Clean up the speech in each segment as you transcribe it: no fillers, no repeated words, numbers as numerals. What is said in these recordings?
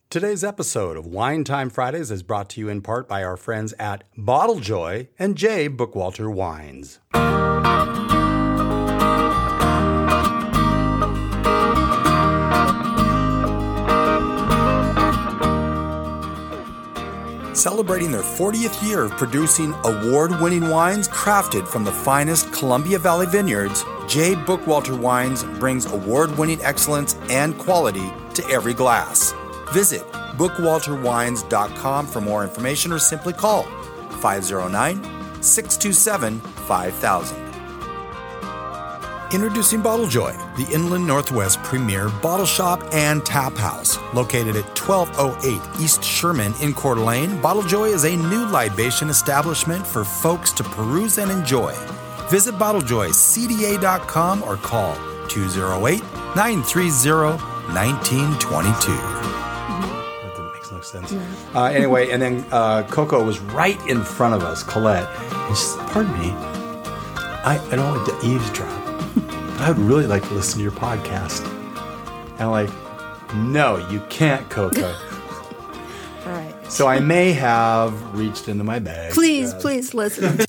Today's episode of Wine Time Fridays is brought to you in part by our friends at Bottle Joy and J. Bookwalter Wines. Celebrating their 40th year of producing award-winning wines crafted from the finest Columbia Valley vineyards, J. Bookwalter Wines brings award-winning excellence and quality to every glass. Visit bookwalterwines.com for more information or simply call 509-627-5000. Introducing Bottle Joy, the Inland Northwest premier bottle shop and tap house. Located at 1208 East Sherman in Coeur d'Alene, Bottle Joy is a new libation establishment for folks to peruse and enjoy. Visit bottlejoycda.com or call 208-930-1922. Sense. Yeah. Anyway, and then Coco was right in front of us, Colette. And she said, pardon me, I don't like to eavesdrop, but I would really like to listen to your podcast. And I'm like, no, you can't, Coco. All right. So I may have reached into my bag. Please listen.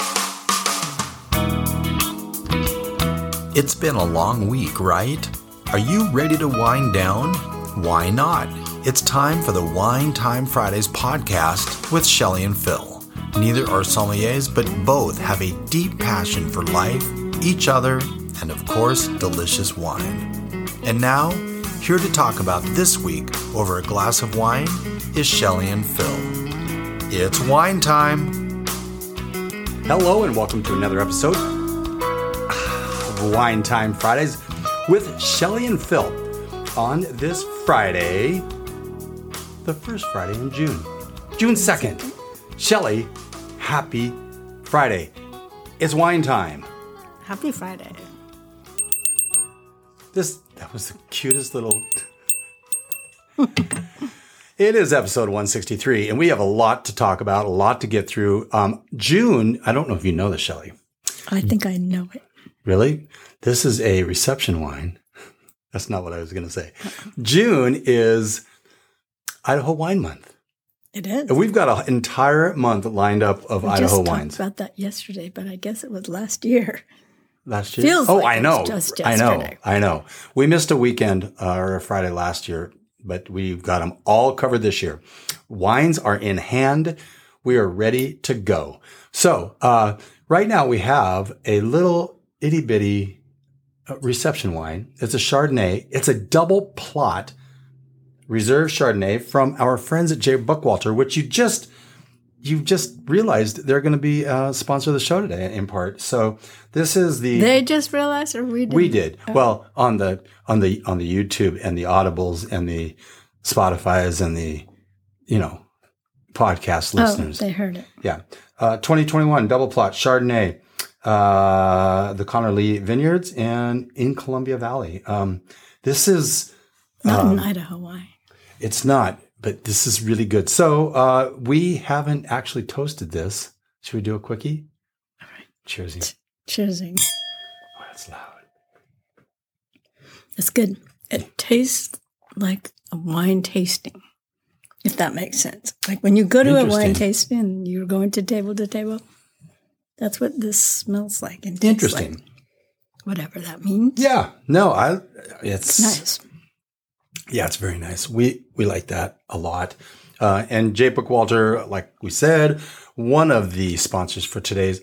It's been a long week, right? Are you ready to wind down? Why not? It's time for the Wine Time Fridays podcast with Shelley and Phil. Neither are sommeliers, but both have a deep passion for life, each other, and of course, delicious wine. And now, here to talk about this week over a glass of wine is Shelley and Phil. It's wine time! Hello and welcome to another episode of Wine Time Fridays with Shelley and Phil. On this Friday, the first Friday in June 2nd. Shelley, happy Friday. It's wine time. Happy Friday. That was the cutest little... It is episode 163, and we have a lot to talk about, a lot to get through. June, I don't know if you know this, Shelley. I think I know it. Really? This is a reception wine. That's not what I was going to say. June is Idaho Wine Month. It is. And we've got an entire month lined up of Idaho wines. We just talked about that yesterday, but I guess it was last year. Last year? Feels like I know. It was just yesterday. I know. We missed a weekend or a Friday last year, but we've got them all covered this year. Wines are in hand. We are ready to go. So right now we have a little itty bitty reception wine. It's a Chardonnay. It's a double plot reserve Chardonnay from our friends at J. Bookwalter, which you just realized they're going to be a sponsor of the show today in part. So this is the... They just realized, or we did? We did. Oh. Well, on the YouTube and the Audibles and the Spotify's and the, podcast listeners. Oh, they heard it. Yeah. 2021 double plot Chardonnay. The Connor Lee Vineyards and in Columbia Valley. This is not an Idaho wine. It's not, but this is really good. So we haven't actually toasted this. Should we do a quickie? All right. Cheersing. Cheersing. Oh, that's loud. It's good. It tastes like a wine tasting, if that makes sense. Like when you go to a wine tasting, you're going to table to table. That's what this smells like and tastes Interesting. Like, whatever that means. Yeah. No, it's nice. Yeah, it's very nice. We like that a lot. And J. Bookwalter, like we said, one of the sponsors for today's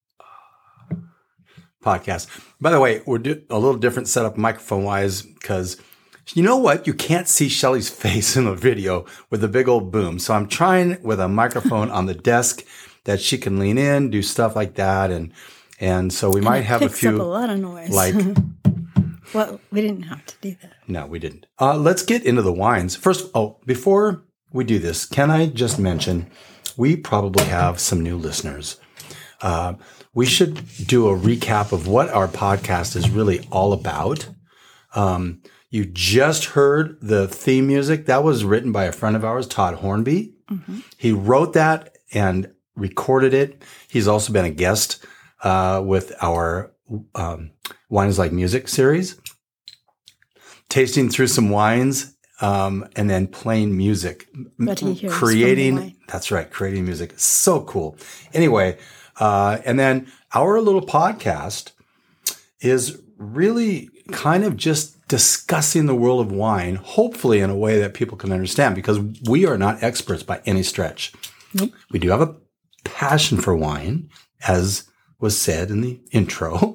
podcast. By the way, we're doing a little different setup microphone-wise because you know what? You can't see Shelley's face in the video with the big old boom. So I'm trying with a microphone on the desk that she can lean in, do stuff like that. And so we might have a few... It picks up a lot of noise. Like... Well, we didn't have to do that. No, we didn't. Let's get into the wines. First, before we do this, can I just mention, we probably have some new listeners. We should do a recap of what our podcast is really all about. You just heard the theme music. That was written by a friend of ours, Todd Hornby. Mm-hmm. He wrote that and recorded it. He's also been a guest with our Wine is Like Music series, tasting through some wines and then playing music. But he hears creating. From the wine. That's right. Creating music. So cool. Anyway, and then our little podcast is really kind of just discussing the world of wine, hopefully in a way that people can understand, because we are not experts by any stretch. Nope. We do have a passion for wine, as was said in the intro.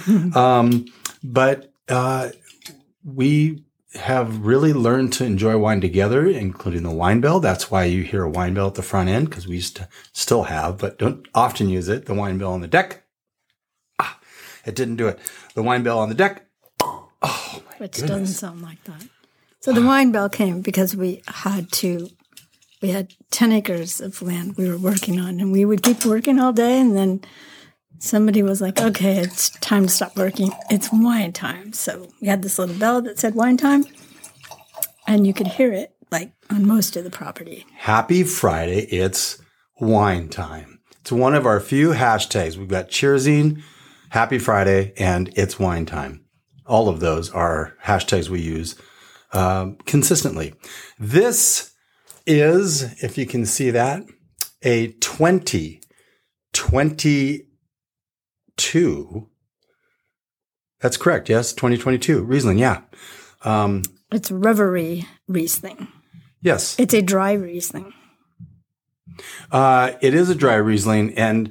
But we have really learned to enjoy wine together, including the wine bell. That's why you hear a wine bell at the front end, because we used to still have, but don't often use it. The wine bell on the deck. It didn't do it. The wine bell on the deck. Oh, my Which goodness. doesn't sound like that. So the wine bell came because we had 10 acres of land we were working on, and we would keep working all day, and then somebody was like, okay, it's time to stop working. It's wine time. So we had this little bell that said wine time, and you could hear it like on most of the property. Happy Friday. It's wine time. It's one of our few hashtags. We've got cheersing, Happy Friday, and it's wine time. All of those are hashtags we use consistently. This is, if you can see that, a 2022. That's correct. Yes, 2022 Riesling. Yeah. It's Reverie Riesling. Yes. It's a dry Riesling. It is a dry Riesling, and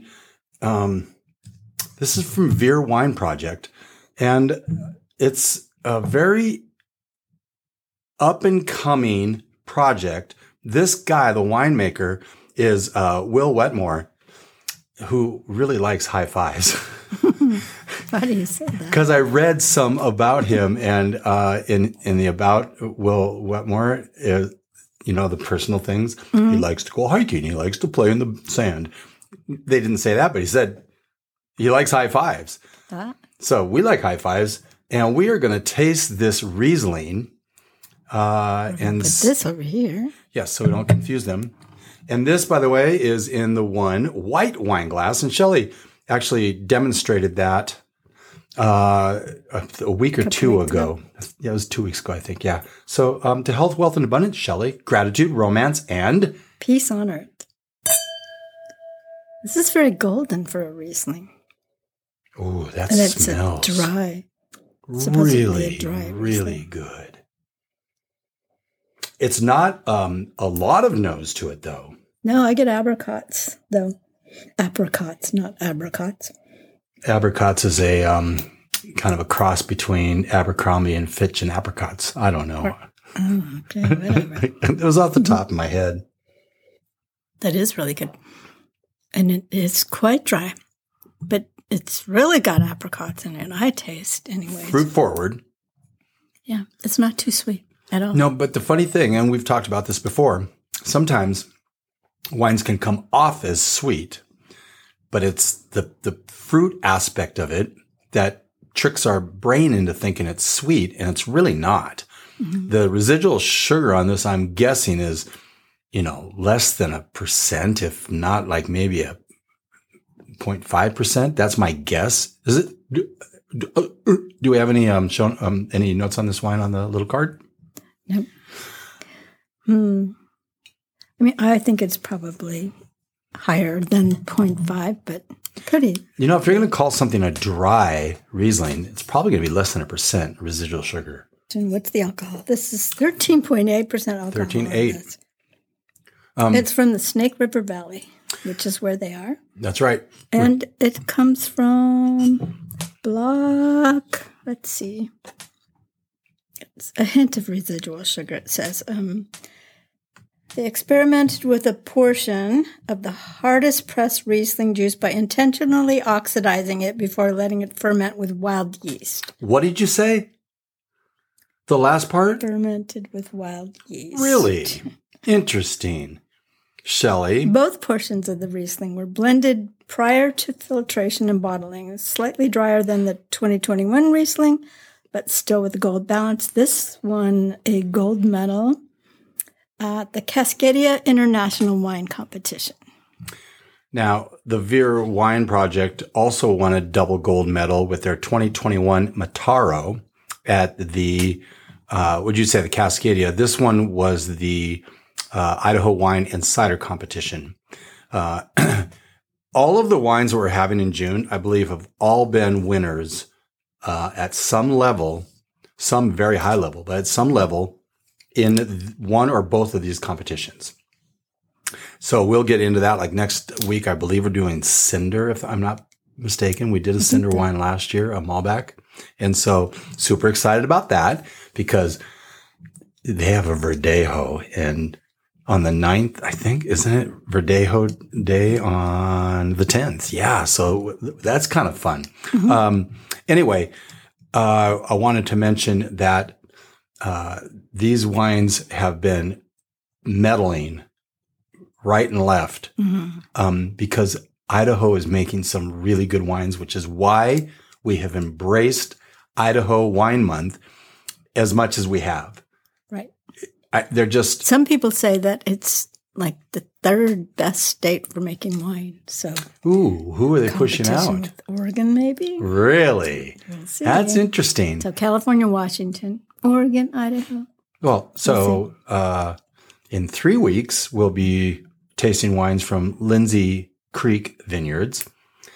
this is from Veer Wine Project, and it's a very up-and-coming project. This guy, the winemaker, is Will Wetmore, who really likes high fives. Why do you say that? Because I read some about him, and in the about Will Wetmore, the personal things. Mm-hmm. He likes to go hiking. He likes to play in the sand. They didn't say that, but he said he likes high fives. So we like high fives, and we are going to taste this Riesling. And put this over here. Yes, so we don't confuse them. And this, by the way, is in the one white wine glass. And Shelley actually demonstrated that a week or two ago. Yeah, it was 2 weeks ago, I think. Yeah. So to health, wealth, and abundance, Shelley, gratitude, romance, and peace on earth. This is very golden for a Riesling. Oh, that and smells it's dry. Really good. It's not a lot of nose to it, though. No, I get apricots, though. Apricots, not abricots. Apricots is a kind of a cross between Abercrombie and Fitch and apricots. I don't know. Oh, okay, whatever. It was off the top of my head. That is really good. And it is quite dry, but it's really got apricots in it, I taste anyways. Fruit forward. Yeah, it's not too sweet at all. No, but the funny thing, and we've talked about this before, sometimes wines can come off as sweet, but it's the fruit aspect of it that tricks our brain into thinking it's sweet, and it's really not. Mm-hmm. The residual sugar on this, I'm guessing, is, less than 1%, if not like maybe a 0.5%. That's my guess. Is it? Do we have any any notes on this wine on the little card? Nope. I think it's probably higher than 0.5, but pretty. If you're going to call something a dry Riesling, it's probably going to be less than 1% residual sugar. And what's the alcohol? This is 13.8% alcohol. 13.8. It's from the Snake River Valley, which is where they are. That's right. And it comes from block, let's see. It's a hint of residual sugar, it says. They experimented with a portion of the hardest pressed Riesling juice by intentionally oxidizing it before letting it ferment with wild yeast. What did you say? The last part? Fermented with wild yeast. Really? Interesting. Shelley? Both portions of the Riesling were blended prior to filtration and bottling. It's slightly drier than the 2021 Riesling, but still with a gold balance. This won a gold medal at the Cascadia International Wine Competition. Now, the Veer Wine Project also won a double gold medal with their 2021 Mataro at the would you say the Cascadia? This one was the Idaho Wine and Cider Competition. All of the wines that we're having in June, I believe, have all been winners at some level, some very high level, but at some level in one or both of these competitions. So we'll get into that. Like next week, I believe we're doing Cinder, if I'm not mistaken. We did a Cinder wine last year, a Malbec. And so super excited about that because they have a Verdejo and on the 9th, I think, isn't it Verdejo Day on the 10th? Yeah. So that's kind of fun. Anyway, I wanted to mention that these wines have been meddling right and left because Idaho is making some really good wines, which is why we have embraced Idaho Wine Month as much as we have. Right. They're just... Some people say that it's like the third best state for making wine. So, ooh, who are they pushing out? With Oregon, maybe. Really? We'll see. That's interesting. So California, Washington, Oregon, Idaho. Well, so in 3 weeks, we'll be tasting wines from Lindsay Creek Vineyards.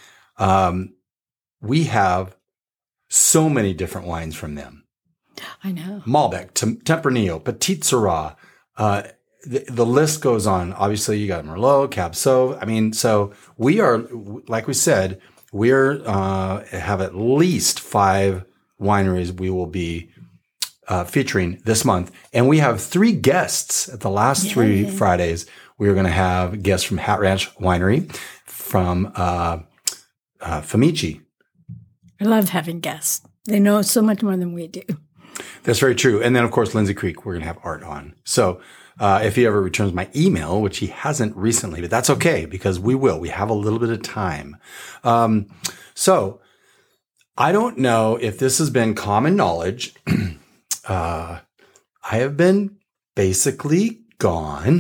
We have so many different wines from them. I know. Malbec, Tempranillo, Petit Syrah. The list goes on. Obviously, you got Merlot, Cab Sauv. I mean, so we are, like we said, we're have at least 5 wineries we will be featuring this month. And we have 3 guests at the last 3 Fridays. We're going to have guests from Hat Ranch Winery, from Famici. I love having guests. They know so much more than we do. That's very true. And then, of course, Lindsay Creek, we're going to have Art on. So if he ever returns my email, which he hasn't recently, but that's okay because we will. We have a little bit of time. So I don't know if this has been common knowledge. I have been basically gone.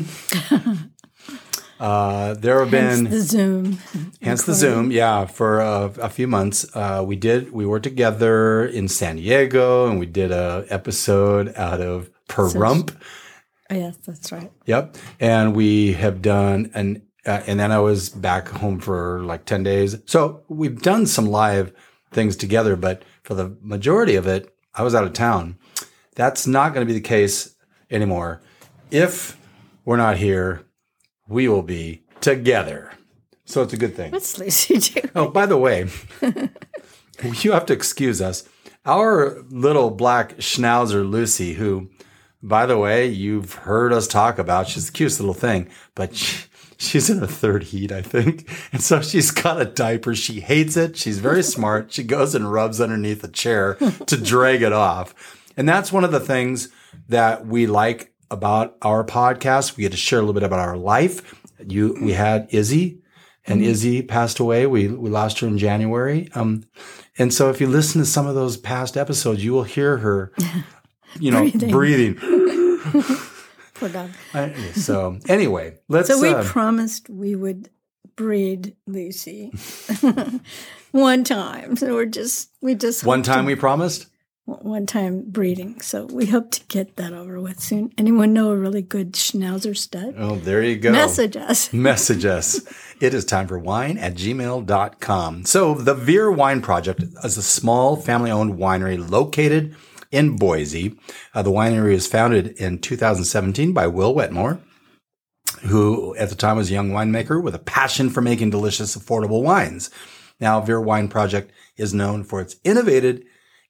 There have been the Zoom. Hence the Zoom, yeah, for a few months. We were together in San Diego, and we did a episode out of Pahrump. Oh, yes, that's right. Yep, and we have done and then I was back home for like 10 days. So we've done some live things together, but for the majority of it, I was out of town. That's not going to be the case anymore. If we're not here, we will be together. So it's a good thing. What's Lucy doing? Oh, by the way, you have to excuse us. Our little black schnauzer, Lucy, who, by the way, you've heard us talk about, she's the cutest little thing, but she's in her 3rd heat, I think. And so she's got a diaper. She hates it. She's very smart. She goes and rubs underneath a chair to drag it off. And that's one of the things that we like about our podcast. We get to share a little bit about our life. We had Izzy, and Izzy passed away. We lost her in January. And so if you listen to some of those past episodes, you will hear her, breathing. Poor dog. So anyway, let's. So we promised we would breed Lucy one time. So we just one time we promised. One time breeding. So we hope to get that over with soon. Anyone know a really good Schnauzer stud? Oh, there you go. Message us. Message us. It is time for wine@gmail.com. So the Veer Wine Project is a small family-owned winery located in Boise. The winery was founded in 2017 by Will Wetmore, who at the time was a young winemaker with a passion for making delicious, affordable wines. Now, Veer Wine Project is known for its innovative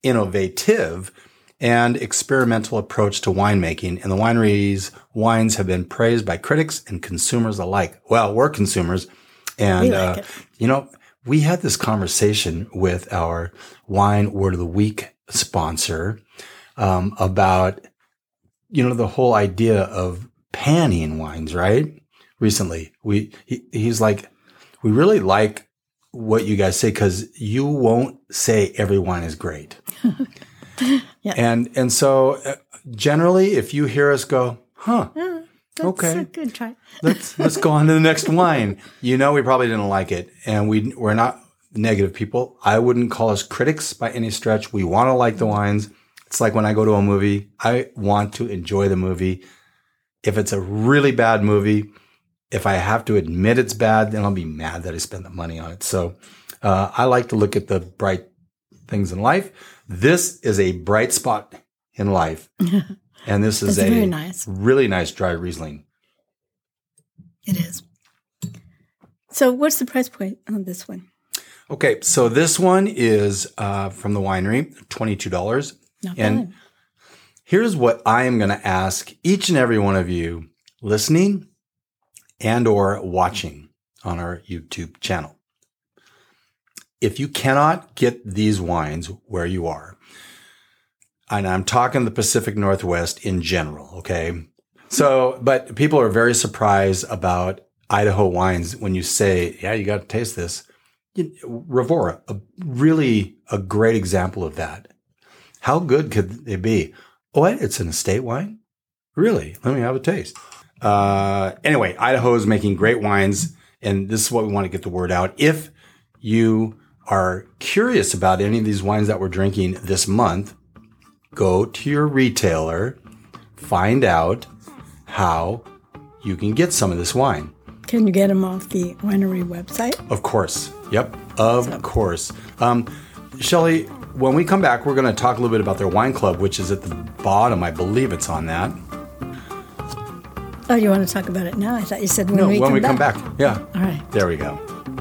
and experimental approach to winemaking, and the winery's wines have been praised by critics and consumers alike. Well, we're consumers, and we like it. We had this conversation with our Wine Word of the Week sponsor about the whole idea of panning wines. Right? Recently, he's like, we really like what you guys say because you won't say every wine is great. Yeah. And so generally, if you hear us go, that's okay, a good try. let's go on to the next wine. We probably didn't like it, and we're not negative people. I wouldn't call us critics by any stretch. We want to like the wines. It's like when I go to a movie, I want to enjoy the movie. If it's a really bad movie, if I have to admit it's bad, then I'll be mad that I spent the money on it. So I like to look at the bright things in life. This is a bright spot in life. And this is a very nice. Really nice dry Riesling. It is. So what's the price point on this one? Okay, so this one is from the winery, $22. Not And bad. here's what I am going to ask each and every one of you listening and or watching on our YouTube channel. If you cannot get these wines where you are, and I'm talking the Pacific Northwest in general, okay? So, but people are very surprised about Idaho wines when you say, yeah, you got to taste this. Revora, a great example of that. How good could it be? Oh, it's an estate wine? Really? Let me have a taste. Anyway, Idaho is making great wines, and this is what we want to get the word out. If you are curious about any of these wines that we're drinking this month, go to your retailer, find out how you can get some of this wine. Can you get them off the winery website? Of course. Yep. Of course. Shelley, when we come back, we're going to talk a little bit about their wine club, which is at the bottom. I believe it's on that. Oh, you want to talk about it now? I thought you said when we come back. Yeah. All right. There we go.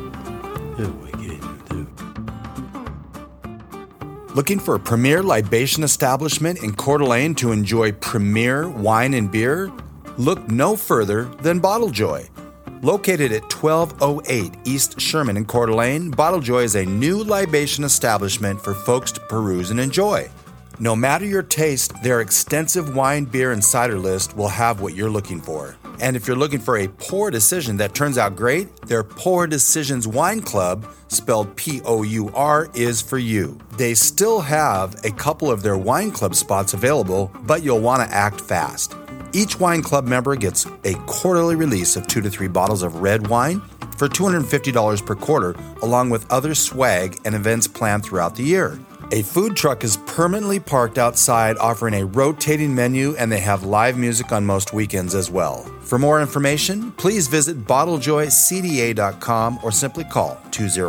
Looking for a premier libation establishment in Coeur d'Alene to enjoy premier wine and beer? Look no further than Bottle Joy. Located at 1208 East Sherman in Coeur d'Alene, Bottle Joy is a new libation establishment for folks to peruse and enjoy. No matter your taste, their extensive wine, beer, and cider list will have what you're looking for. And if you're looking for a pour decision that turns out great, their Pour Decisions Wine Club, spelled P-O-U-R, is for you. They still have a couple of their wine club spots available, but you'll want to act fast. Each wine club member gets a quarterly release of 2 to 3 bottles of red wine for $250 per quarter, along with other swag and events planned throughout the year. A food truck is permanently parked outside offering a rotating menu, and they have live music on most weekends as well. For more information, please visit bottlejoycda.com or simply call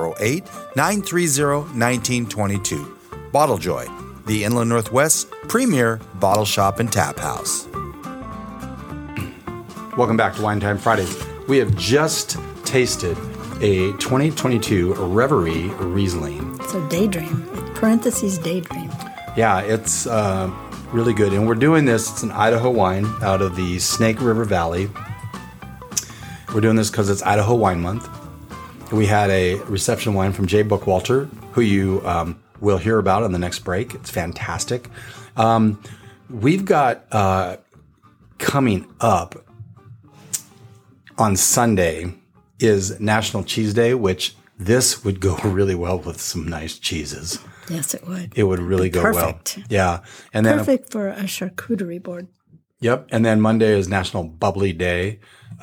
208-930-1922. Bottle Joy, the Inland Northwest's premier bottle shop and tap house. Welcome back to Wine Time Fridays. We have just tasted a 2022 Reverie Riesling. So Daydream, parentheses Daydream. Yeah, it's really good. And we're doing this, it's an Idaho wine out of the Snake River Valley. We're doing this because it's Idaho Wine Month. We had a reception wine from Jay Bookwalter, who you will hear about on the next break. It's fantastic. We've got coming up on Sunday is National Cheese Day, which this would go really well with some nice cheeses. Yes, it would. It would really go perfect. well. Yeah. And then Perfect for a charcuterie board. Yep. And then Monday is National Bubbly Day.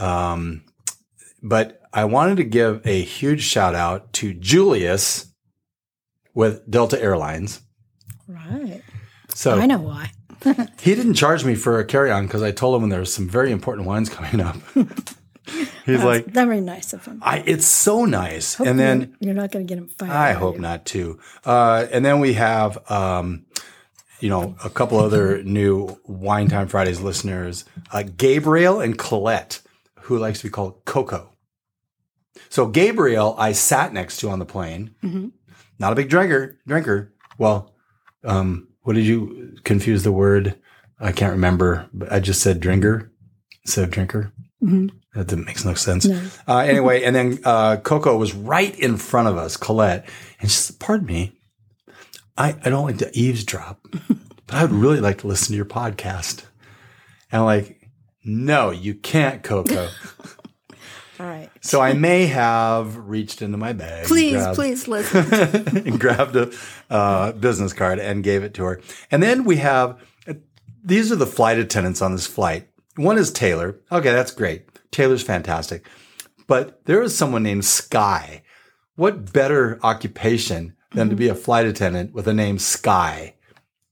But I wanted to give a huge shout out to Julius with Delta Airlines. Right. So I know why. He didn't charge me for a carry-on because I told him there was some very important wines coming up. He's like, that's very nice of him. it's so nice. Hope and then you're not going to get him fired. I hope not too. And then we have, a couple other new Wine Time Fridays listeners, Gabriel and Colette, who likes to be called Coco. So Gabriel, I sat next to on the plane. Mm-hmm. Not a big drinker. Well, what did you confuse the word? I can't remember, but I just said drinker instead of drinker. Mm-hmm. That makes no sense. No. Anyway, and then Coco was right in front of us, Colette, and she said, pardon me, I don't like to eavesdrop, but I would really like to listen to your podcast. And I'm like, no, you can't, Coco. All right. So I may have reached into my bag. Please listen. And grabbed a business card and gave it to her. And then we have, these are the flight attendants on this flight. One is Taylor. Okay, that's great. Taylor's fantastic. But there is someone named Sky. What better occupation than to be a flight attendant with the name Sky?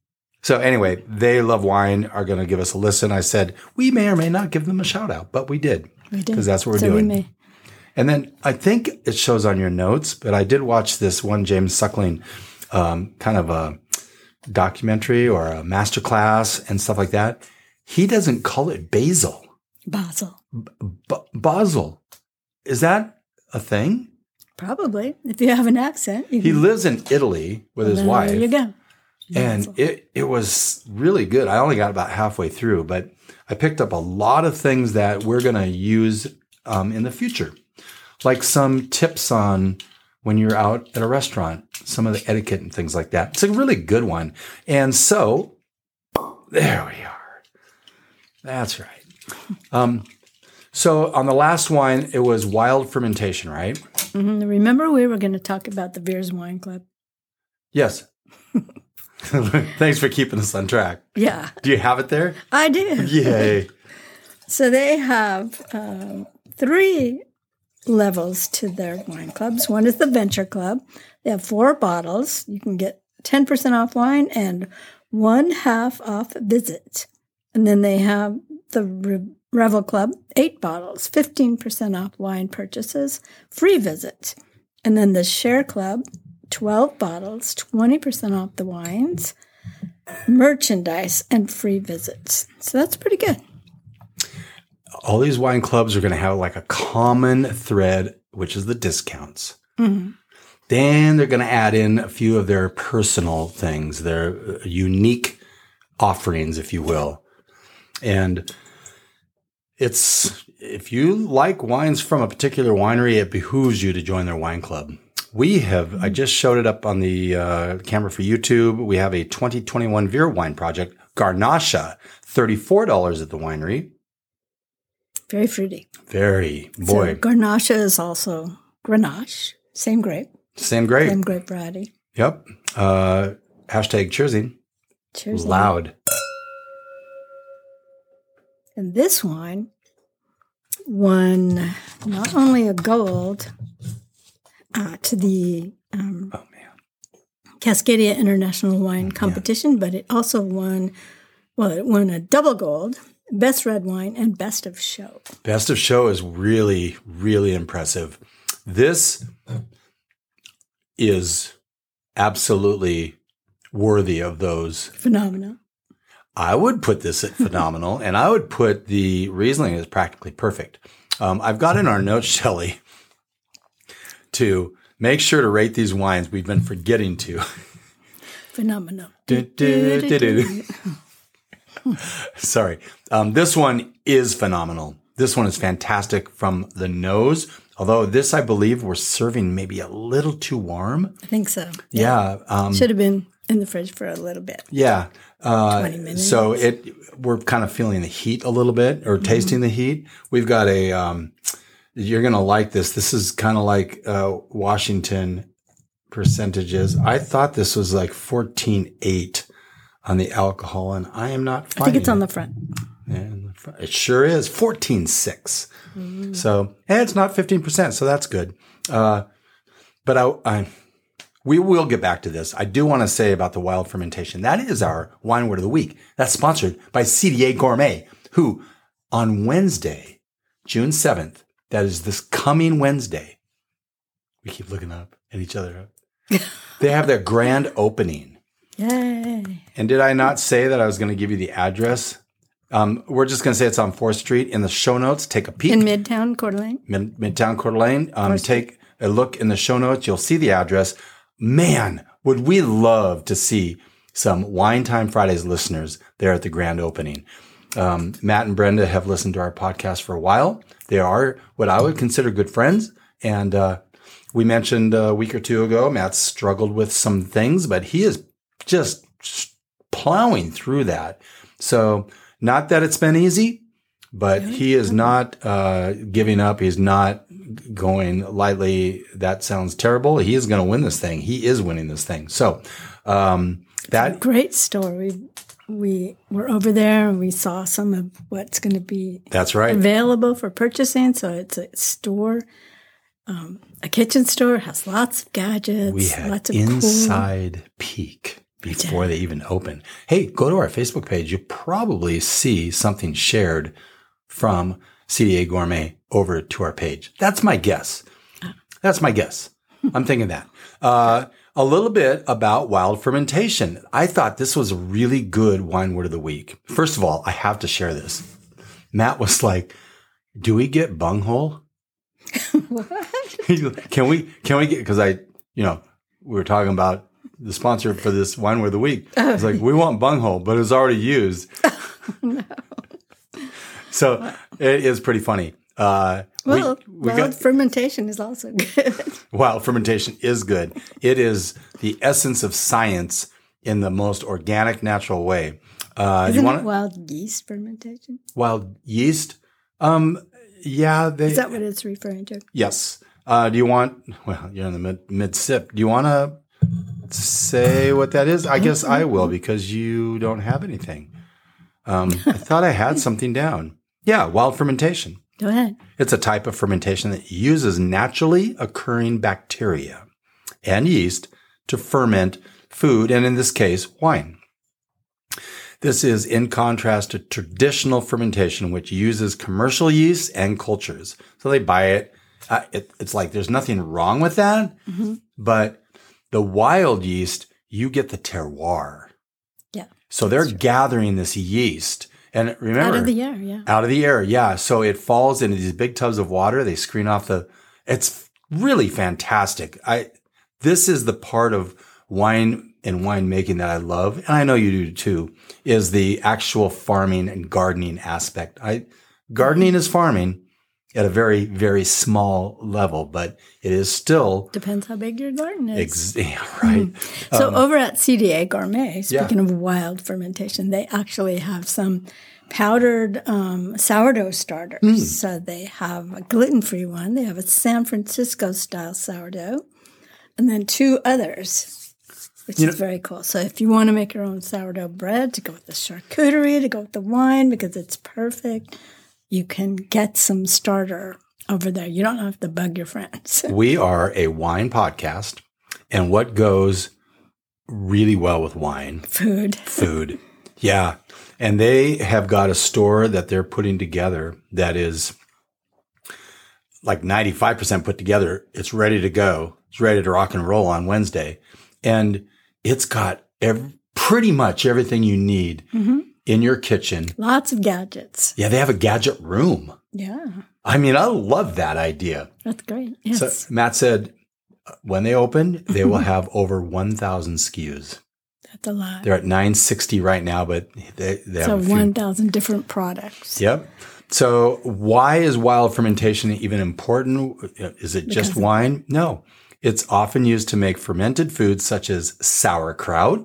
So anyway, They Love Wine are going to give us a listen. I said, we may or may not give them a shout out, but we did. We did. Because that's what we're So doing. we may. And then I think it shows on your notes, but I did watch this one James Suckling kind of a documentary or a masterclass and stuff like that. He doesn't call it basil. Basil. Basil. Is that a thing? Probably. If you have an accent. You He can, lives in Italy with his wife. There you go. And it was really good. I only got about halfway through, but I picked up a lot of things that we're going to use in the future. Like some tips on when you're out at a restaurant, some of the etiquette and things like that. It's a really good one. And so there we are. That's right. So on the last wine, it was wild fermentation, right? Mm-hmm. Remember we were going to talk about the Beers Wine Club? Yes. Thanks for keeping us on track. Yeah. Do you have it there? I do. Yay. So they have 3 levels to their wine clubs. One is the Venture Club. They have 4 bottles. You can get 10% off wine and 1/2 off visit. And then they have the Revel Club, 8 bottles, 15% off wine purchases, free visit. And then the Share Club, 12 bottles, 20% off the wines, merchandise, and free visits. So that's pretty good. All these wine clubs are going to have like a common thread, which is the discounts. Mm-hmm. Then they're going to add in a few of their personal things, their unique offerings, if you will. And if you like wines from a particular winery, it behooves you to join their wine club. I just showed it up on the camera for YouTube. We have a 2021 Vera wine project, Garnacha, $34 at the winery. Very fruity. Boy. So Garnacha is also Grenache. Same grape. Same grape. Same grape variety. Yep. Hashtag cheersing. Cheers. Loud. And this wine won not only a gold to the Cascadia International Wine Competition, but it also won a double gold, Best Red Wine, and Best of Show. Best of Show is really, really impressive. This is absolutely worthy of those. Phenomenal. I would put this at phenomenal, and I would put the Riesling as practically perfect. I've got in our notes, Shelley, to make sure to rate these wines. We've been forgetting to. Phenomenal. Sorry. This one is phenomenal. This one is fantastic from the nose. Although this, I believe, we're serving maybe a little too warm. I think so. Yeah. Should have been in the fridge for a little bit. Yeah. 20 minutes. So we're kind of feeling the heat a little bit or tasting the heat. We've got you're going to like this. This is kind of like Washington percentages. I thought this was like 14.8 on the alcohol, and I am not finding I think it's on the front. Yeah, it sure is 14.6. Mm-hmm. So, and it's not 15%, so that's good. But we will get back to this. I do want to say about the wild fermentation. That is our wine word of the week. That's sponsored by CDA Gourmet, who on Wednesday, June 7th, that is this coming Wednesday. We keep looking up at each other. They have their grand opening. Yay. And did I not say that I was going to give you the address? We're just going to say it's on 4th Street. In the show notes, take a peek. In Midtown Coeur d'Alene. Midtown Coeur d'Alene. Take a look in the show notes. You'll see the address. Man, would we love to see some Wine Time Fridays listeners there at the grand opening. Matt and Brenda have listened to our podcast for a while. They are what I would consider good friends. And we mentioned a week or two ago, Matt's struggled with some things, but he is just plowing through that. So not that it's been easy, but he is not giving up. He's not going lightly. That sounds terrible. He is going to win this thing. He is winning this thing. So that great store. We were over there and we saw some of what's going to be available for purchasing. So it's a store, a kitchen store, has lots of gadgets. We had lots of inside peek. before they even open. Hey, go to our Facebook page. You'll probably see something shared from CDA Gourmet over to our page. That's my guess. I'm thinking that. A little bit about wild fermentation. I thought this was a really good wine word of the week. First of all, I have to share this. Matt was like, do we get bunghole? What? Can we get, because we were talking about the sponsor for this wine word of the week. It's like, we want bunghole, but it's already used. No. So it is pretty funny. Wild fermentation is also good. Wild fermentation is good. It is the essence of science in the most organic, natural way. Isn't it wild yeast fermentation? Wild yeast? Yeah. Is that what it's referring to? Yes. Do you want, well, you're in the mid sip. Do you want to say what that is? I guess I will, because you don't have anything. I thought I had something down. Yeah. Wild fermentation. Go ahead. It's a type of fermentation that uses naturally occurring bacteria and yeast to ferment food, and in this case, wine. This is in contrast to traditional fermentation, which uses commercial yeast and cultures. So they buy it. It's like there's nothing wrong with that, but the wild yeast, you get the terroir. Yeah. So they're gathering this yeast. And remember, out of the air, yeah. Out of the air, yeah. So it falls into these big tubs of water. They screen off it's really fantastic. This is the part of wine and winemaking that I love, and I know you do too, is the actual farming and gardening aspect. Gardening is farming at a very, very small level, but it is still... Depends how big your garden is. Right. So over at CDA Gourmet, speaking of wild fermentation, they actually have some powdered sourdough starters. So they have a gluten-free one. They have a San Francisco-style sourdough, and then two others, which is very cool. So if you want to make your own sourdough bread to go with the charcuterie, to go with the wine, because it's perfect, you can get some starter over there. You don't have to bug your friends. We are a wine podcast, and what goes really well with wine? Food. Yeah. And they have got a store that they're putting together that is like 95% put together. It's ready to go. It's ready to rock and roll on Wednesday. And it's got pretty much everything you need in your kitchen. Lots of gadgets. Yeah, they have a gadget room. Yeah. I mean, I love that idea. That's great. Yes. So Matt said when they open, they will have over 1,000 SKUs. That's a lot. They're at 960 right now, but they have 1,000 different products. Yep. So why is wild fermentation even important? Is it just wine? No. It's often used to make fermented foods such as sauerkraut,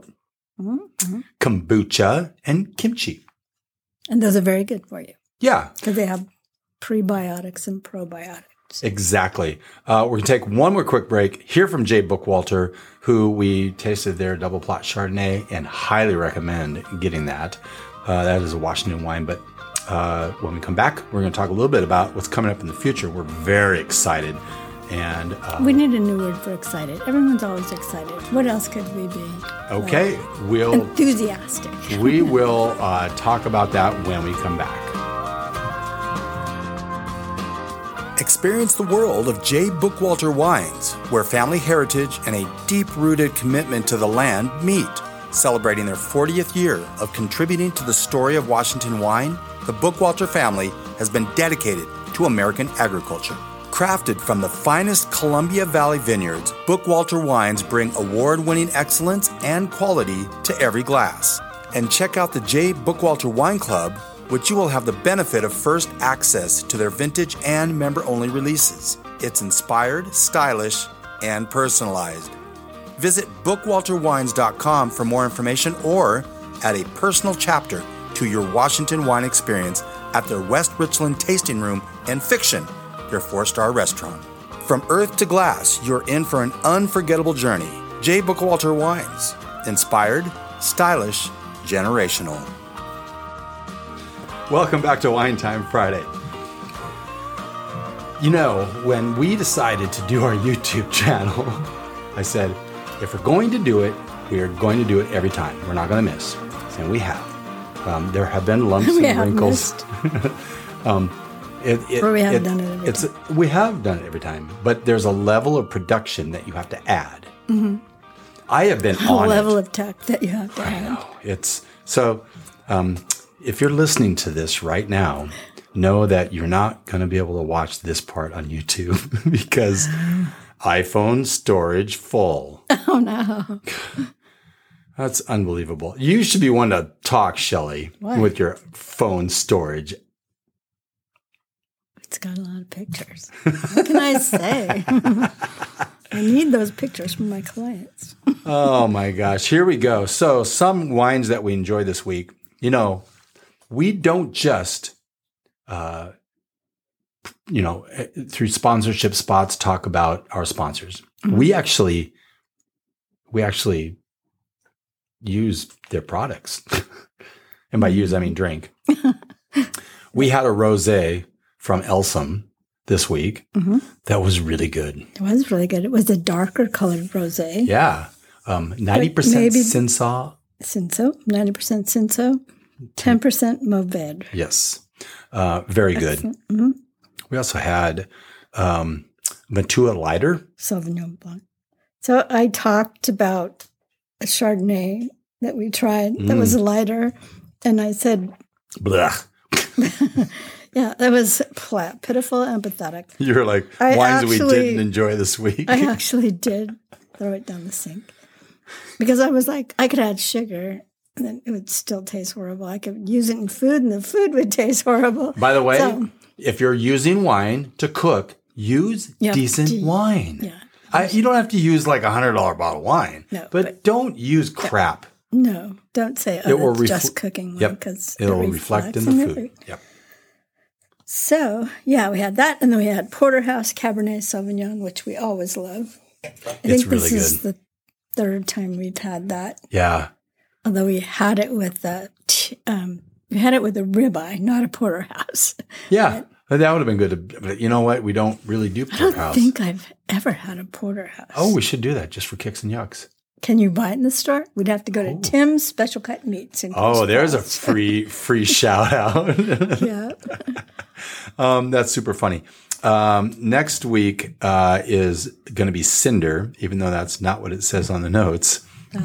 kombucha, and kimchi. And those are very good for you. Yeah. Because they have prebiotics and probiotics. Exactly. We're going to take one more quick break, hear from Jay Bookwalter, who we tasted their double plot Chardonnay and highly recommend getting that. That is a Washington wine. But when we come back, we're going to talk a little bit about what's coming up in the future. We're very excited. And we need a new word for excited. Everyone's always excited. What else could we be? Okay. We'll enthusiastic. We will talk about that when we come back. Experience the world of Jay Bookwalter Wines, where family heritage and a deep-rooted commitment to the land meet. Celebrating their 40th year of contributing to the story of Washington wine, the Bookwalter family has been dedicated to American agriculture. Crafted from the finest Columbia Valley vineyards, Bookwalter wines bring award-winning excellence and quality to every glass. And check out the Jay Bookwalter Wine Club, which you will have the benefit of first access to their vintage and member-only releases. It's inspired, stylish, and personalized. Visit bookwalterwines.com for more information or add a personal chapter to your Washington wine experience at their West Richland Tasting Room and Fiction, their 4-star restaurant. From earth to glass, you're in for an unforgettable journey. Jay Bookwalter Wines. Inspired, stylish, generational. Welcome back to Wine Time Friday. You know, when we decided to do our YouTube channel, I said, if we're going to do it, We are going to do it every time. We're not going to miss. And we have. There have been lumps and wrinkles. Or we have done it every time. We have done it every time. But there's a level of production that you have to add. Mm-hmm. I have been on a level of tech that you have to add. I know. If you're listening to this right now, know that you're not going to be able to watch this part on YouTube because iPhone storage full. Oh, no. That's unbelievable. You should be one to talk, Shelley, with your phone storage. It's got a lot of pictures. What can I say? I need those pictures from my clients. Oh, my gosh. Here we go. So some wines that we enjoy this week. You know, we don't just, through sponsorship spots, talk about our sponsors. Mm-hmm. We actually use their products. And by use, I mean drink. We had a rosé from Elsem this week. Mm-hmm. That was really good. It was really good. It was a darker colored rosé. Yeah. 90% Cinsault. Cinsault, 90% Cinsault, 10% Mourvedre. Yes. Very good. Mm-hmm. We also had Matua Lighter. Sauvignon Blanc. So I talked about a Chardonnay that we tried that was a lighter. And I said, blech. Yeah, that was pitiful and pathetic. You were like, wines we didn't enjoy this week. I actually did throw it down the sink. Because I was like, I could add sugar and then it would still taste horrible. I could use it in food and the food would taste horrible. By the way, if you're using wine to cook, use decent wine. Yeah. You don't have to use like $100 bottle of wine. No, but don't use crap. No, don't say, it's just cooking wine. Because it'll reflect in the food. Yep. So, yeah, we had that. And then we had Porterhouse Cabernet Sauvignon, which we always love. I think this is the third time we've had that. Yeah. Although we had it with a ribeye, not a porterhouse. Yeah, that would have been good. But you know what? We don't really do porterhouse. I don't think I've ever had a porterhouse. Oh, we should do that just for kicks and yucks. Can you buy it in the store? We'd have to go to Tim's Special Cut Meats. There's a free shout out. Yeah. That's super funny. Next week is going to be Cinder, even though that's not what it says on the notes.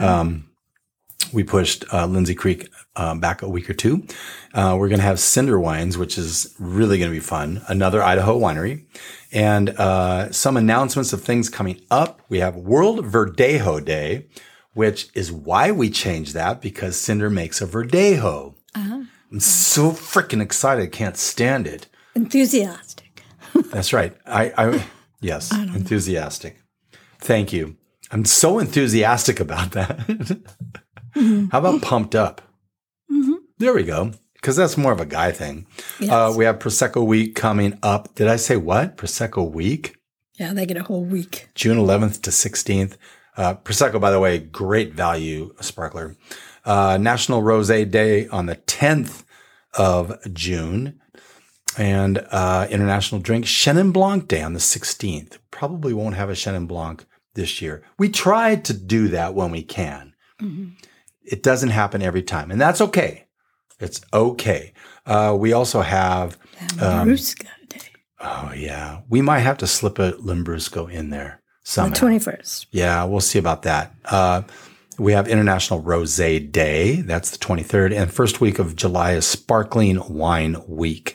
We pushed Lindsay Creek back a week or two. We're going to have Cinder Wines, which is really going to be fun. Another Idaho winery. And some announcements of things coming up. We have World Verdejo Day, which is why we changed that, because Cinder makes a Verdejo. Uh-huh. I'm so freaking excited. Can't stand it. Enthusiastic. That's right. Yes, enthusiastic. Thank you. I'm so enthusiastic about that. Mm-hmm. How about pumped up? Mm-hmm. There we go. Because that's more of a guy thing. Yes. We have Prosecco Week coming up. Did I say what? Prosecco Week? Yeah, they get a whole week. June 11th to 16th. Prosecco, by the way, great value sparkler. National Rosé Day on the 10th of June. And International Drink Chenin Blanc Day on the 16th. Probably won't have a Chenin Blanc this year. We try to do that when we can. Mm-hmm. It doesn't happen every time. And that's okay. It's okay. We also have Lambrusco Day. Oh, yeah. We might have to slip a Lambrusco in there somehow. The 21st. Yeah, we'll see about that. We have International Rosé Day. That's the 23rd. And first week of July is Sparkling Wine Week.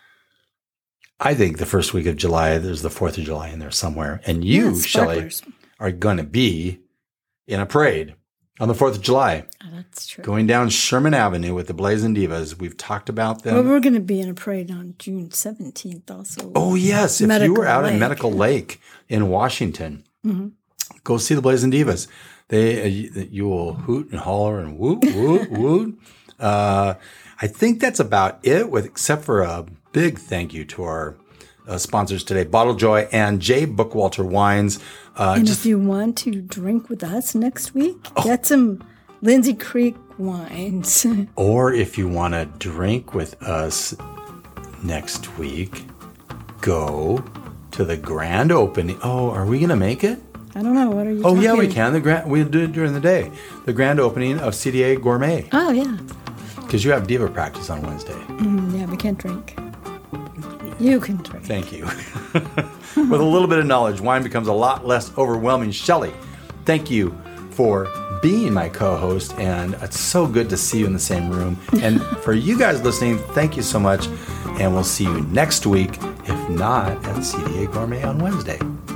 I think the first week of July, there's the 4th of July in there somewhere. And you, Shelley, are going to be in a parade on the 4th of July. Oh, that's true. Going down Sherman Avenue with the Blazing Divas. We've talked about them. Well, we're going to be in a parade on June 17th also. Oh, yes. If you were out at Medical Lake in Washington, go see the Blazing Divas. You will hoot and holler and woot, woot, woot. I think that's about it, except for a big thank you to our sponsors today, Bottle Joy and J. Bookwalter Wines. And if you want to drink with us next week, get some Lindsay Creek wines. Or if you want to drink with us next week, go to the grand opening. Oh, are we going to make it? I don't know. What are you Oh, talking? yeah, we can. We'll do it during the day. The grand opening of CDA Gourmet. Oh, yeah. Because you have diva practice on Wednesday. Yeah, we can't drink. You can drink. Thank you. With a little bit of knowledge, wine becomes a lot less overwhelming. Shelley, thank you for being my co-host, and it's so good to see you in the same room. And for you guys listening, thank you so much, and we'll see you next week, if not at CDA Gourmet on Wednesday.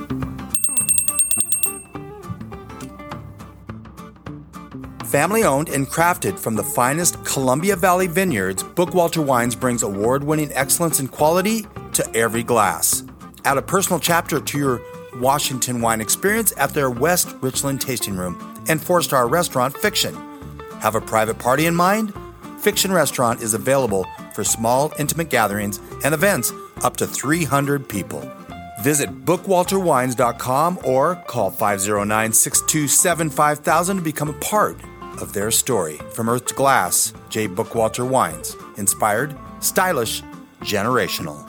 Family owned and crafted from the finest Columbia Valley vineyards, Bookwalter Wines brings award-winning excellence and quality to every glass. Add a personal chapter to your Washington wine experience at their West Richland Tasting Room and 4-star restaurant, Fiction. Have a private party in mind? Fiction Restaurant is available for small, intimate gatherings and events up to 300 people. Visit bookwalterwines.com or call 509-627-5000 to become a part of their story. From Earth to Glass, J. Bookwalter Wines. Inspired, stylish, generational.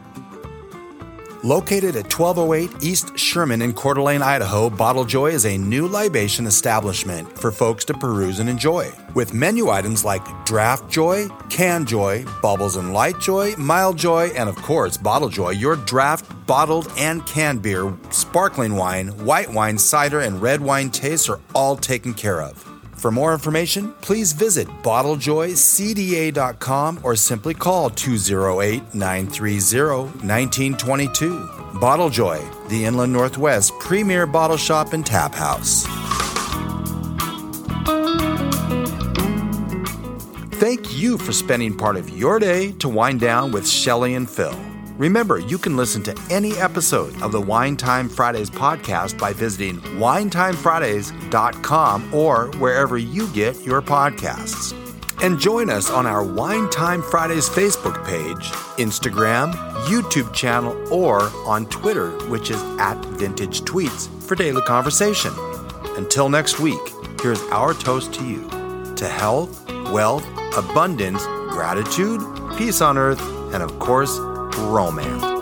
Located at 1208 East Sherman in Coeur d'Alene, Idaho, Bottle Joy is a new libation establishment for folks to peruse and enjoy. With menu items like Draft Joy, Can Joy, Bubbles and Light Joy, Mild Joy, and of course Bottle Joy, your draft, bottled, and canned beer, sparkling wine, white wine, cider, and red wine tastes are all taken care of. For more information, please visit bottlejoycda.com or simply call 208-930-1922. Bottle Joy, the Inland Northwest premier bottle shop and tap house. Thank you for spending part of your day to wind down with Shelley and Phil. Remember, you can listen to any episode of the Wine Time Fridays podcast by visiting winetimefridays.com or wherever you get your podcasts. And join us on our Wine Time Fridays Facebook page, Instagram, YouTube channel, or on Twitter, which is @VintageTweets for daily conversation. Until next week, here's our toast to you, to health, wealth, abundance, gratitude, peace on earth, and of course, romance.